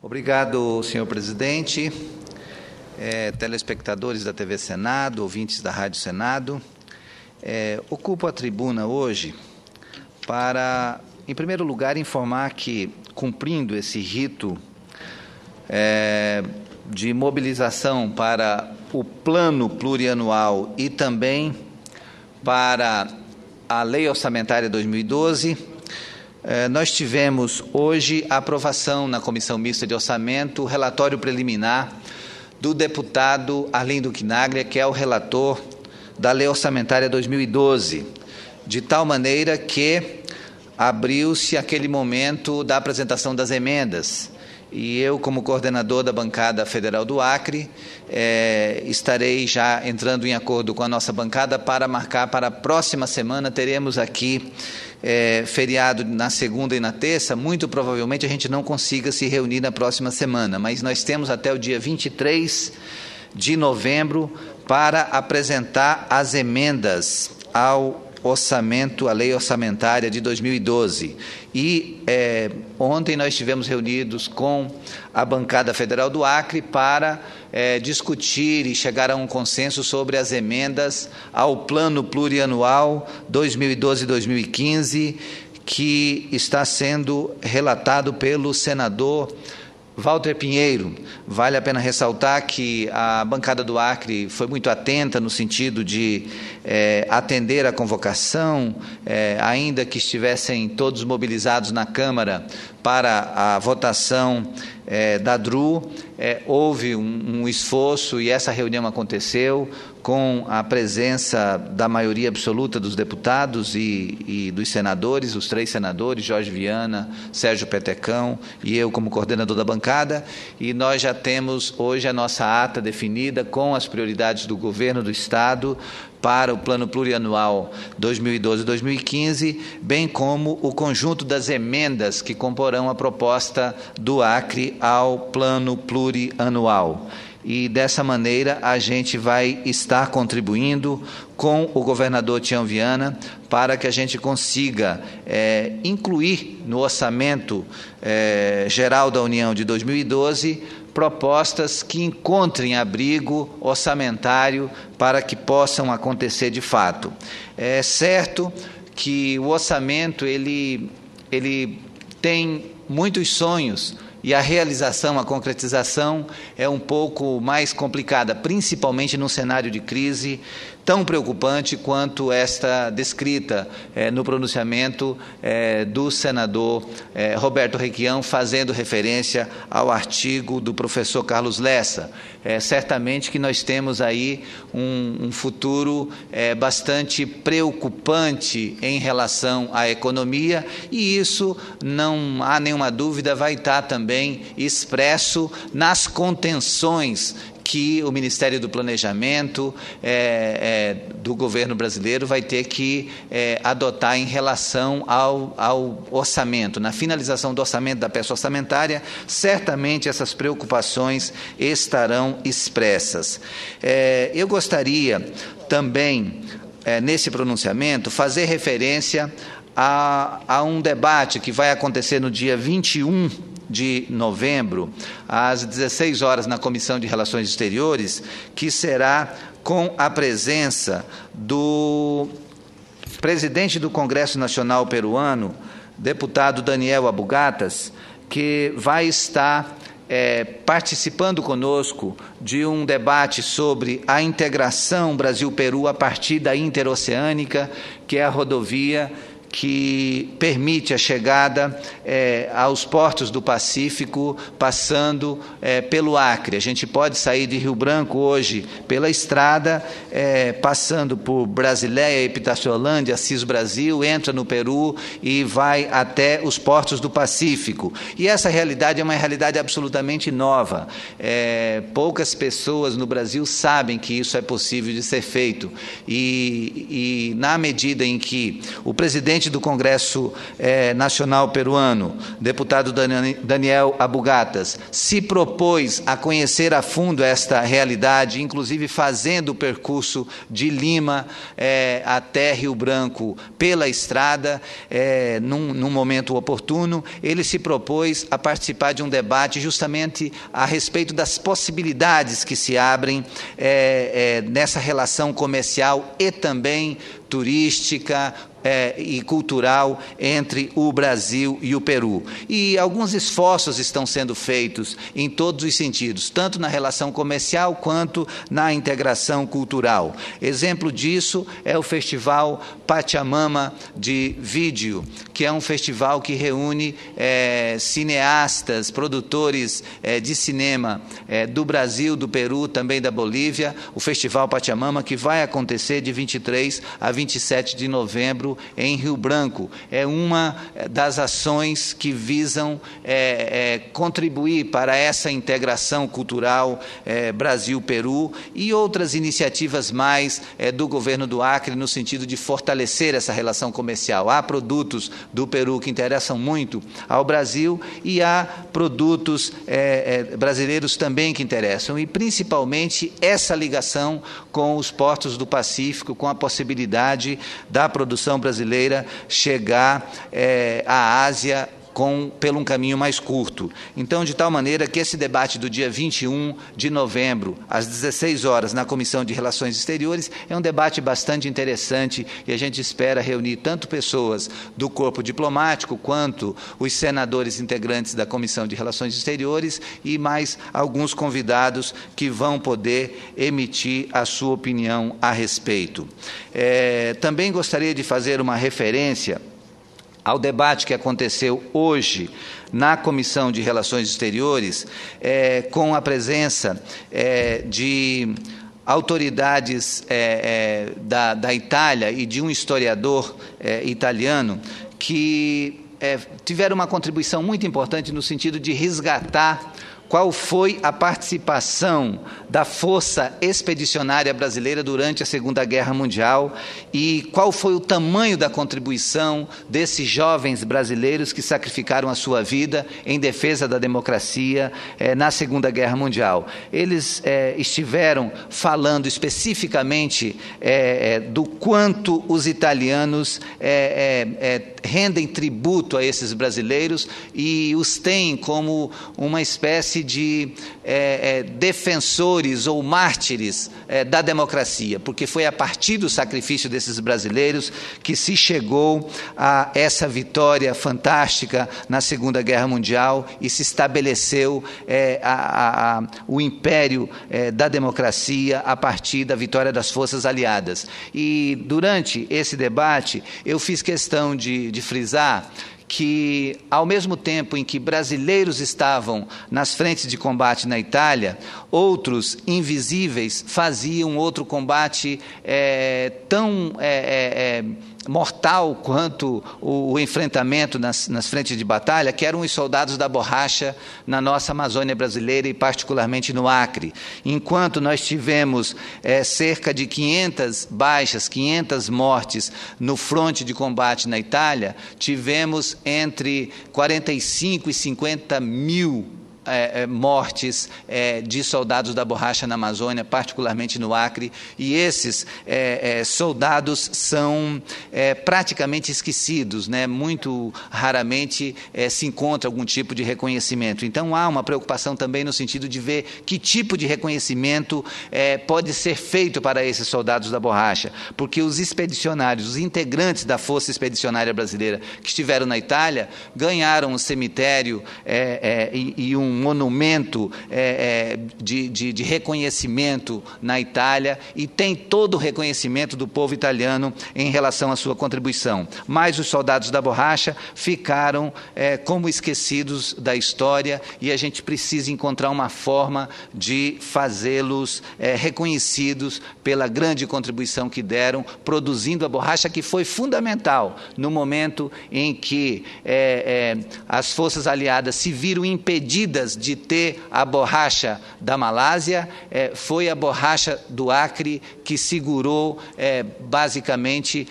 Obrigado, senhor presidente, telespectadores da TV Senado, ouvintes da Rádio Senado. Ocupo a tribuna hoje para, em primeiro lugar, informar que, cumprindo esse rito de mobilização para o plano plurianual e também para a Lei Orçamentária 2012, nós tivemos hoje a aprovação na Comissão Mista de Orçamento, o relatório preliminar do deputado Arlindo Quinaglia, que é o relator da Lei Orçamentária 2012, de tal maneira que abriu-se aquele momento da apresentação das emendas. E eu, como coordenador da bancada federal do Acre, estarei já entrando em acordo com a nossa bancada para marcar para a próxima semana. Teremos aqui feriado na segunda e na terça. Muito provavelmente a gente não consiga se reunir na próxima semana, mas nós temos até o dia 23 de novembro para apresentar as emendas ao orçamento, a lei orçamentária de 2012. E ontem nós estivemos reunidos com a bancada federal do Acre para discutir e chegar a um consenso sobre as emendas ao plano plurianual 2012-2015, que está sendo relatado pelo senador Walter Pinheiro. Vale a pena ressaltar que a bancada do Acre foi muito atenta no sentido de atender a convocação, ainda que estivessem todos mobilizados na Câmara para a votação da DRU. Houve um esforço e essa reunião aconteceu com a presença da maioria absoluta dos deputados e dos senadores, os 3 senadores, Jorge Viana, Sérgio Petecão e eu como coordenador da bancada, e nós já temos hoje a nossa ata definida com as prioridades do governo do Estado para o plano plurianual 2012-2015, bem como o conjunto das emendas que comporão a proposta do Acre ao plano plurianual. E dessa maneira a gente vai estar contribuindo com o governador Tião Viana para que a gente consiga incluir no orçamento geral da União de 2012 propostas que encontrem abrigo orçamentário para que possam acontecer de fato. É certo que o orçamento ele tem muitos sonhos, e a realização, a concretização é um pouco mais complicada, principalmente num cenário de crise tão preocupante quanto esta descrita no pronunciamento do senador Roberto Requião, fazendo referência ao artigo do professor Carlos Lessa. Certamente que nós temos aí um futuro bastante preocupante em relação à economia, e isso, não há nenhuma dúvida, vai estar também expresso nas contenções que o Ministério do Planejamento do governo brasileiro vai ter que adotar em relação ao orçamento. Na finalização do orçamento, da peça orçamentária, certamente essas preocupações estarão expressas. Eu gostaria também, nesse pronunciamento, fazer referência a um debate que vai acontecer no dia 21 de novembro, às 16 horas, na Comissão de Relações Exteriores, que será com a presença do presidente do Congresso Nacional Peruano, deputado Daniel Abugatas, que vai estar participando conosco de um debate sobre a integração Brasil-Peru a partir da interoceânica, que é a rodovia que permite a chegada aos portos do Pacífico, passando pelo Acre. A gente pode sair de Rio Branco hoje pela estrada, passando por Brasileia, Epitaciolândia, Assis Brasil, entra no Peru e vai até os portos do Pacífico. E essa realidade é uma realidade absolutamente nova. Poucas pessoas no Brasil sabem que isso é possível de ser feito. E na medida em que o presidente presidente do Congresso Nacional Peruano, deputado Daniel Abugatas, se propôs a conhecer a fundo esta realidade, inclusive fazendo o percurso de Lima até Rio Branco pela estrada, num momento oportuno. Ele se propôs a participar de um debate justamente a respeito das possibilidades que se abrem nessa relação comercial e também turística e cultural entre o Brasil e o Peru. E alguns esforços estão sendo feitos em todos os sentidos, tanto na relação comercial quanto na integração cultural. Exemplo disso é o Festival Pachamama de Vídeo, que é um festival que reúne cineastas, produtores de cinema do Brasil, do Peru, também da Bolívia. O Festival Pachamama, que vai acontecer de 23 a 27 de novembro em Rio Branco. É uma das ações que visam contribuir para essa integração cultural Brasil-Peru, e outras iniciativas mais do governo do Acre no sentido de fortalecer essa relação comercial. Há produtos do Peru que interessam muito ao Brasil e há produtos brasileiros também que interessam, e principalmente essa ligação com os portos do Pacífico, com a possibilidade da produção brasileira chegar à Ásia pelo um caminho mais curto. Então, de tal maneira que esse debate do dia 21 de novembro, às 16 horas, na Comissão de Relações Exteriores, é um debate bastante interessante, e a gente espera reunir tanto pessoas do corpo diplomático quanto os senadores integrantes da Comissão de Relações Exteriores e mais alguns convidados que vão poder emitir a sua opinião a respeito. Também gostaria de fazer uma referência ao debate que aconteceu hoje na Comissão de Relações Exteriores, com a presença de autoridades da Itália e de um historiador italiano que tiveram uma contribuição muito importante no sentido de resgatar qual foi a participação da Força Expedicionária Brasileira durante a Segunda Guerra Mundial e qual foi o tamanho da contribuição desses jovens brasileiros que sacrificaram a sua vida em defesa da democracia na Segunda Guerra Mundial. Eles estiveram falando especificamente do quanto os italianos rendem tributo a esses brasileiros e os têm como uma espécie de defensores ou mártires da democracia, porque foi a partir do sacrifício desses brasileiros que se chegou a essa vitória fantástica na Segunda Guerra Mundial e se estabeleceu o império da democracia a partir da vitória das forças aliadas. E durante esse debate eu fiz questão de frisar que, ao mesmo tempo em que brasileiros estavam nas frentes de combate na Itália, outros invisíveis faziam outro combate tão mortal quanto o enfrentamento nas frentes de batalha, que eram os soldados da borracha na nossa Amazônia brasileira e particularmente no Acre. Enquanto nós tivemos cerca de 500 baixas, 500 mortes no fronte de combate na Itália, tivemos entre 45 e 50 mil mortes de soldados da borracha na Amazônia, particularmente no Acre, e esses soldados são praticamente esquecidos, né? Muito raramente se encontra algum tipo de reconhecimento. Então há uma preocupação também no sentido de ver que tipo de reconhecimento pode ser feito para esses soldados da borracha, porque os expedicionários, os integrantes da Força Expedicionária Brasileira que estiveram na Itália, ganharam um cemitério e um monumento de reconhecimento na Itália, e tem todo o reconhecimento do povo italiano em relação à sua contribuição. Mas os soldados da borracha ficaram como esquecidos da história, e a gente precisa encontrar uma forma de fazê-los reconhecidos pela grande contribuição que deram, produzindo a borracha, que foi fundamental no momento em que as forças aliadas se viram impedidas feridas de ter a borracha da Malásia, foi a borracha do Acre que segurou basicamente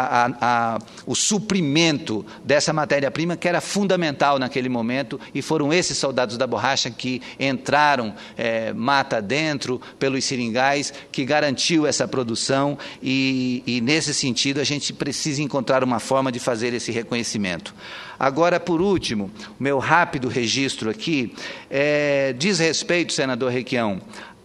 o suprimento dessa matéria-prima, que era fundamental naquele momento, e foram esses soldados da borracha que entraram mata dentro, pelos seringais, que garantiu essa produção, e nesse sentido a gente precisa encontrar uma forma de fazer esse reconhecimento. Agora, por último, o meu rápido registro aqui diz respeito, senador Requião,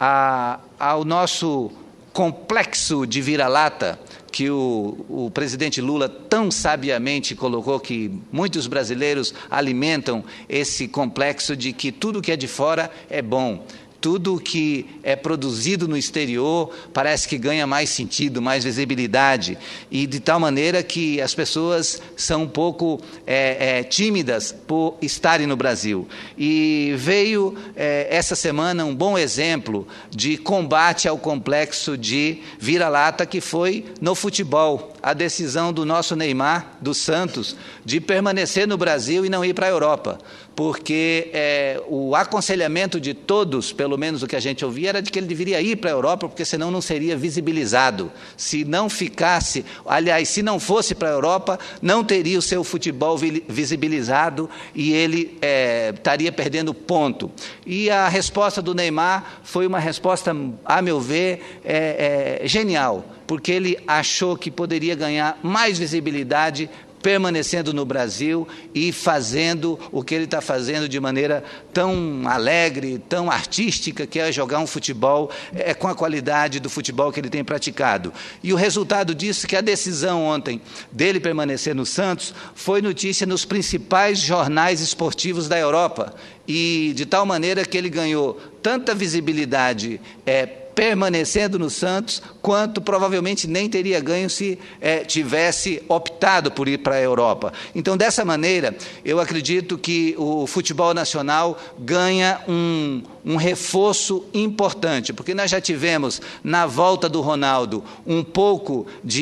ao nosso complexo de vira-lata, que o presidente Lula tão sabiamente colocou, que muitos brasileiros alimentam esse complexo de que tudo que é de fora é bom. Tudo que é produzido no exterior parece que ganha mais sentido, mais visibilidade, e de tal maneira que as pessoas são um pouco tímidas por estarem no Brasil. E veio essa semana um bom exemplo de combate ao complexo de vira-lata, que foi no futebol. A decisão do nosso Neymar, do Santos, de permanecer no Brasil e não ir para a Europa, porque o aconselhamento de todos, pelo menos o que a gente ouvia, era de que ele deveria ir para a Europa, porque senão não seria visibilizado. Se não ficasse, aliás, se não fosse para a Europa, não teria o seu futebol visibilizado e ele estaria perdendo ponto. E a resposta do Neymar foi uma resposta, a meu ver, genial, porque ele achou que poderia ganhar mais visibilidade permanecendo no Brasil e fazendo o que ele está fazendo de maneira tão alegre, tão artística, que é jogar um futebol com a qualidade do futebol que ele tem praticado. E o resultado disso é que a decisão ontem dele permanecer no Santos foi notícia nos principais jornais esportivos da Europa, e de tal maneira que ele ganhou tanta visibilidade permanecendo no Santos, quanto provavelmente nem teria ganho se tivesse optado por ir para a Europa. Então, dessa maneira, eu acredito que o futebol nacional ganha um reforço importante, porque nós já tivemos, na volta do Ronaldo, um pouco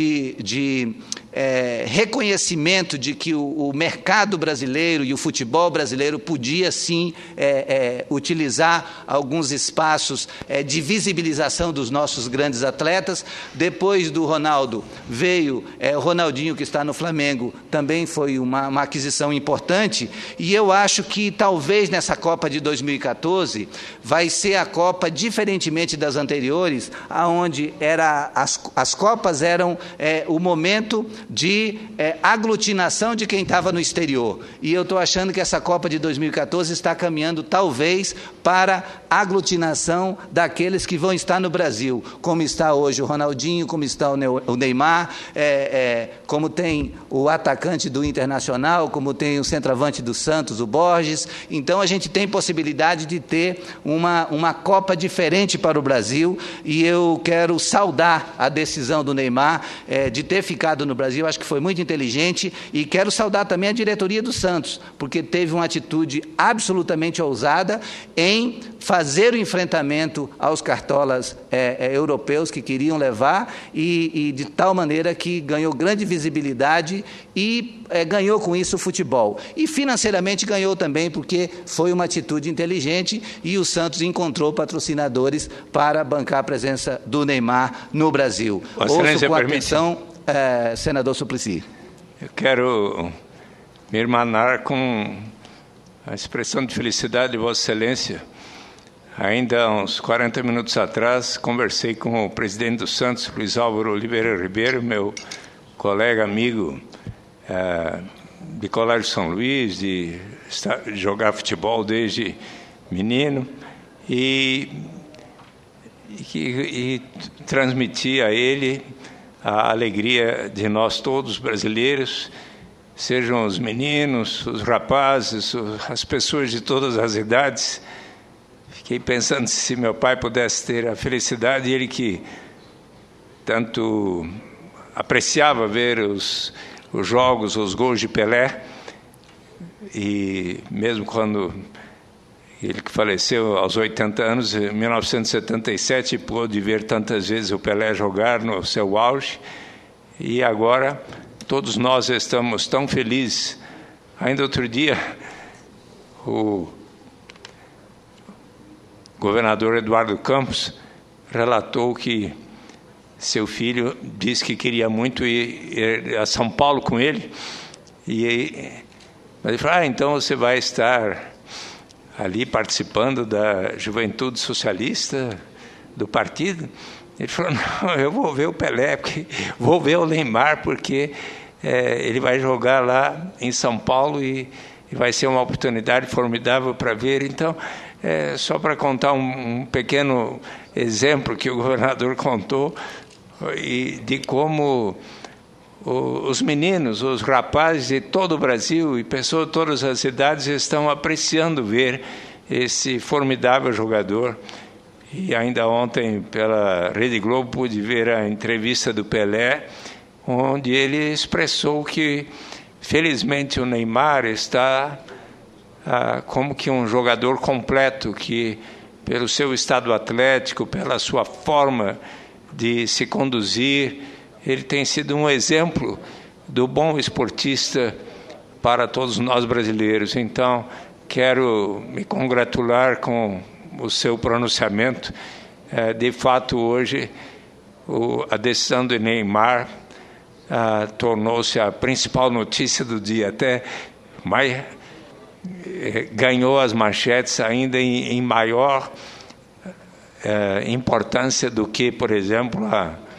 de reconhecimento de que o mercado brasileiro e o futebol brasileiro podia, sim, utilizar alguns espaços de visibilização dos nossos grandes atletas. Depois do Ronaldo, veio o Ronaldinho, que está no Flamengo, também foi uma aquisição importante, e eu acho que talvez nessa Copa de 2014 vai ser a Copa, diferentemente das anteriores, onde as Copas eram o momento de aglutinação de quem estava no exterior. E eu estou achando que essa Copa de 2014 está caminhando, talvez, para a aglutinação daqueles que vão estar no Brasil, como está hoje o Ronaldinho, como está o Neymar, como tem o atacante do Internacional, como tem o centroavante do Santos, o Borges. Então, a gente tem possibilidade de ter uma Copa diferente para o Brasil, e eu quero saudar a decisão do Neymar de ter ficado no Brasil. Acho que foi muito inteligente, e quero saudar também a diretoria do Santos, porque teve uma atitude absolutamente ousada em fazer o enfrentamento aos cartolas europeus que queriam levar, e de tal maneira que ganhou grande visibilidade e ganhou com isso o futebol. E financeiramente ganhou também, porque foi uma atitude inteligente, e o Santos encontrou patrocinadores para bancar a presença do Neymar no Brasil. Ouço com atenção, senador Suplicy. Eu quero me irmanar com a expressão de felicidade de Vossa Excelência. Ainda há uns 40 minutos atrás, conversei com o presidente do Santos, Luiz Álvaro Oliveira Ribeiro, meu colega, amigo de Colégio São Luís, de jogar futebol desde menino, e transmiti a ele a alegria de nós todos brasileiros, sejam os meninos, os rapazes, as pessoas de todas as idades. Fiquei pensando se meu pai pudesse ter a felicidade, ele que tanto apreciava ver os jogos, os gols de Pelé, e mesmo quando ele que faleceu aos 80 anos, em 1977, pôde ver tantas vezes o Pelé jogar no seu auge, e agora todos nós estamos tão felizes. Ainda outro dia, o governador Eduardo Campos relatou que seu filho disse que queria muito ir a São Paulo com ele. Mas ele falou, então você vai estar ali participando da Juventude Socialista do partido? Ele falou, não, eu vou ver o Pelé, vou ver o Neymar, porque ele vai jogar lá em São Paulo e vai ser uma oportunidade formidável para ver. Então, só para contar um pequeno exemplo que o governador contou, e de como os meninos, os rapazes de todo o Brasil e pessoas de todas as idades estão apreciando ver esse formidável jogador. E ainda ontem, pela Rede Globo, pude ver a entrevista do Pelé, onde ele expressou que, felizmente, o Neymar está como que um jogador completo, que, pelo seu estado atlético, pela sua forma de se conduzir, ele tem sido um exemplo do bom esportista para todos nós brasileiros. Então, quero me congratular com o seu pronunciamento. De fato, hoje, a decisão do Neymar tornou-se a principal notícia do dia, até mais, ganhou as manchetes ainda em maior importância do que, por exemplo,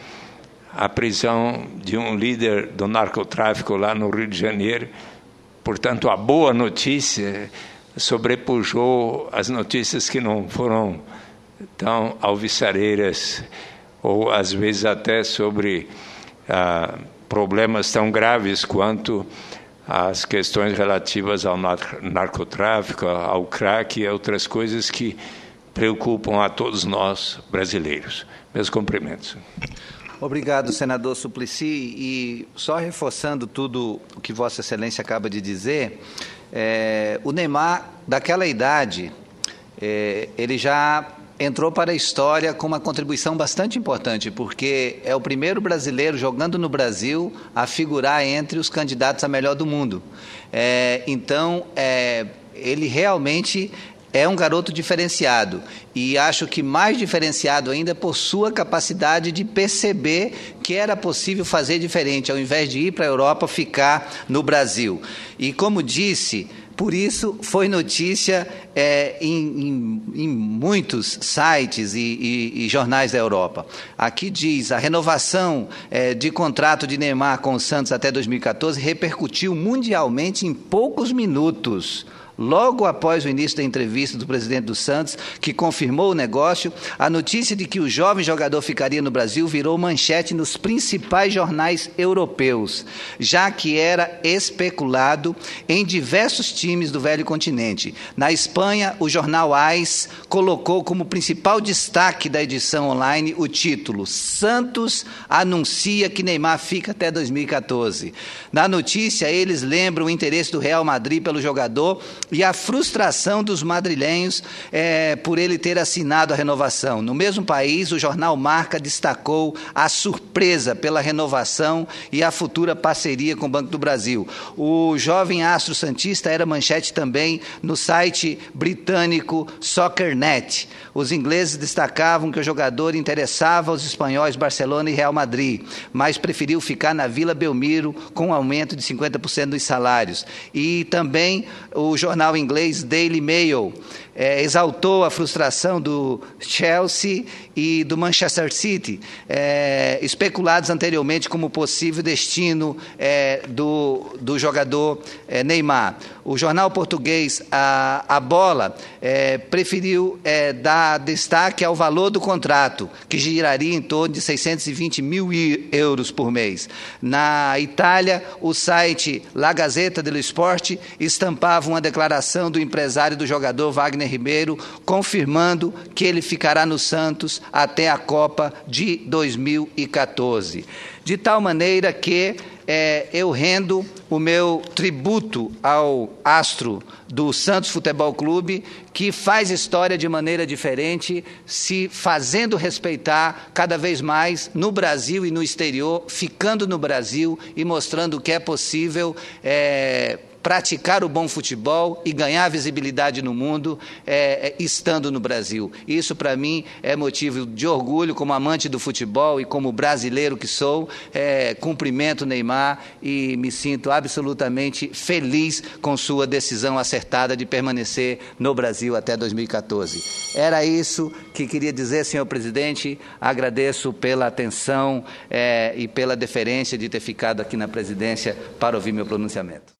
a prisão de um líder do narcotráfico lá no Rio de Janeiro. Portanto, a boa notícia sobrepujou as notícias que não foram tão alvissareiras, ou às vezes até sobre problemas tão graves quanto as questões relativas ao narcotráfico, ao crack e outras coisas que preocupam a todos nós brasileiros. Meus cumprimentos. Obrigado, senador Suplicy. E só reforçando tudo o que Vossa Excelência acaba de dizer, o Neymar, daquela idade, ele já entrou para a história com uma contribuição bastante importante, porque é o primeiro brasileiro jogando no Brasil a figurar entre os candidatos a melhor do mundo. Então, ele realmente é um garoto diferenciado, e acho que mais diferenciado ainda por sua capacidade de perceber que era possível fazer diferente, ao invés de ir para a Europa, ficar no Brasil. E como disse, por isso foi notícia em muitos sites e jornais da Europa. Aqui diz, a renovação de contrato de Neymar com o Santos até 2014 repercutiu mundialmente em poucos minutos. Logo após o início da entrevista do presidente do Santos, que confirmou o negócio, a notícia de que o jovem jogador ficaria no Brasil virou manchete nos principais jornais europeus, já que era especulado em diversos times do velho continente. Na Espanha, o jornal AS colocou como principal destaque da edição online o título "Santos anuncia que Neymar fica até 2014". Na notícia, eles lembram o interesse do Real Madrid pelo jogador e a frustração dos madrilenhos por ele ter assinado a renovação. No mesmo país, o jornal Marca destacou a surpresa pela renovação e a futura parceria com o Banco do Brasil. O jovem astro santista era manchete também no site britânico SoccerNet. Os ingleses destacavam que o jogador interessava aos espanhóis Barcelona e Real Madrid, mas preferiu ficar na Vila Belmiro com um aumento de 50% dos salários. E também o jornal inglês Daily Mail exaltou a frustração do Chelsea e do Manchester City, especulados anteriormente como possível destino do jogador Neymar. O jornal português A Bola preferiu dar destaque ao valor do contrato, que giraria em torno de 620 mil euros por mês. Na Itália, o site La Gazzetta dello Sport estampava uma declaração do empresário do jogador Wagner Ribeiro, confirmando que ele ficará no Santos até a Copa de 2014. De tal maneira que eu rendo o meu tributo ao astro do Santos Futebol Clube, que faz história de maneira diferente, se fazendo respeitar cada vez mais no Brasil e no exterior, ficando no Brasil e mostrando que é possível praticar o bom futebol e ganhar visibilidade no mundo estando no Brasil. Isso, para mim, é motivo de orgulho como amante do futebol e como brasileiro que sou. Cumprimento o Neymar e me sinto absolutamente feliz com sua decisão acertada de permanecer no Brasil até 2014. Era isso que queria dizer, senhor presidente. Agradeço pela atenção e pela deferência de ter ficado aqui na presidência para ouvir meu pronunciamento.